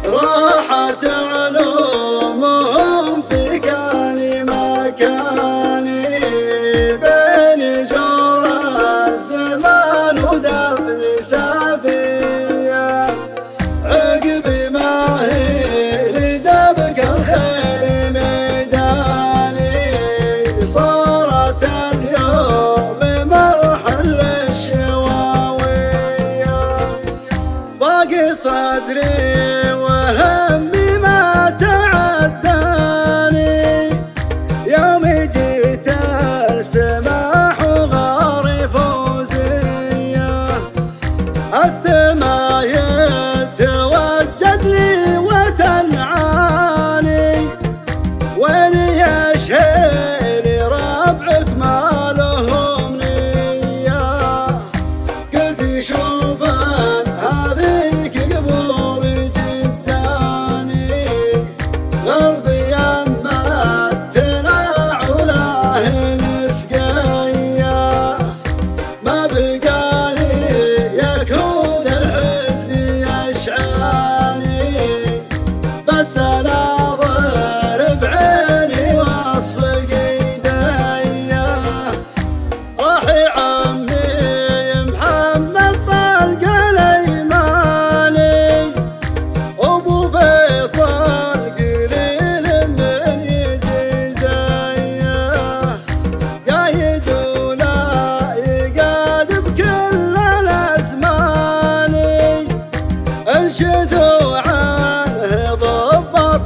راحت علومهم في كل مكان بين جور الزمان ودفن سافية عقب ما هي لدبك الخيل ميداني صارت اليوم مرحل الشواوية باقي صدري وهمي ما تعداني يوم جيت السماح وغاري فوزية الثمايل توجد لي وتنعاني وين يشهي ربعك ما لهم نية قلت شوفان هذيك قبور جداني غربي يما التلاع وله نسقية ما بقالي يكون الحزن يشعاني بس اناظر بعيني واصف قيدية راحي عمي محمد طلق الايماني ابو فيصل قليل من يجي زيه قايد ولا يقاد بكل الازمان انشدوا عنه ضبط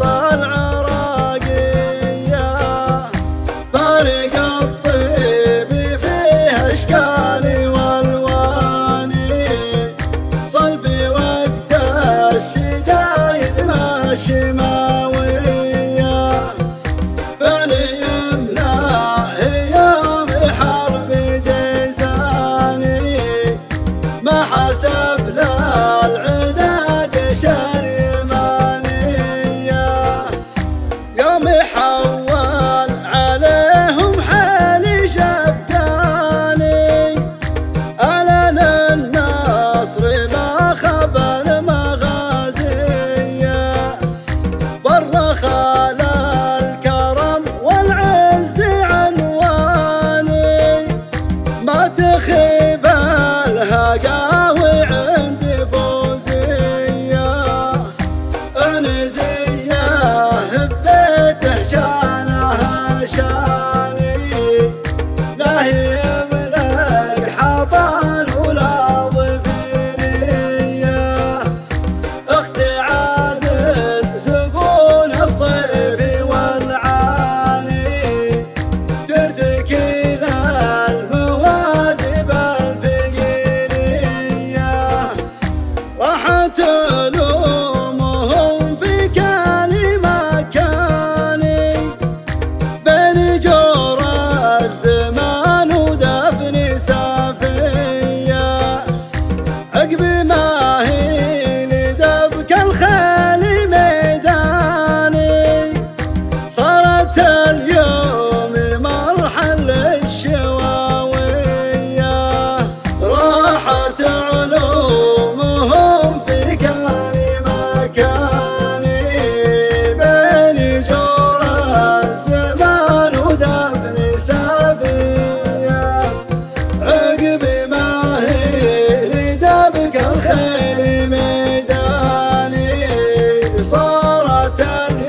العراقية فارق الطيب فيه اشكالي والواني صلبي وقت الشدايد ماشي ماوية فعلي يمنع يوم حرب جيزاني ما حسب للعدا جيش اليمانية يوم حول عليهم حالي شفقاني أعلن النصر ما خاب المغازية والرخال الكرم والعز عنواني ما تخيب الهقاوي عندي فوزية عنزية ببيته شانها شاني لا يملك حضان ولا ظفيرية اخت عادل زبون الضيف والعاني ترتكي ذا المواجب الفقيرية راحت علومهم في كل مكاني بين جور الزمان ودفن سافية عقب ما هي لدبك الخيل ميداني صارت اليوم مرحل الشواوية راحت علومهم في كل مكان بين جور الزمان ودفن سافية عقب ما هي لدبك الخيل ميداني صارت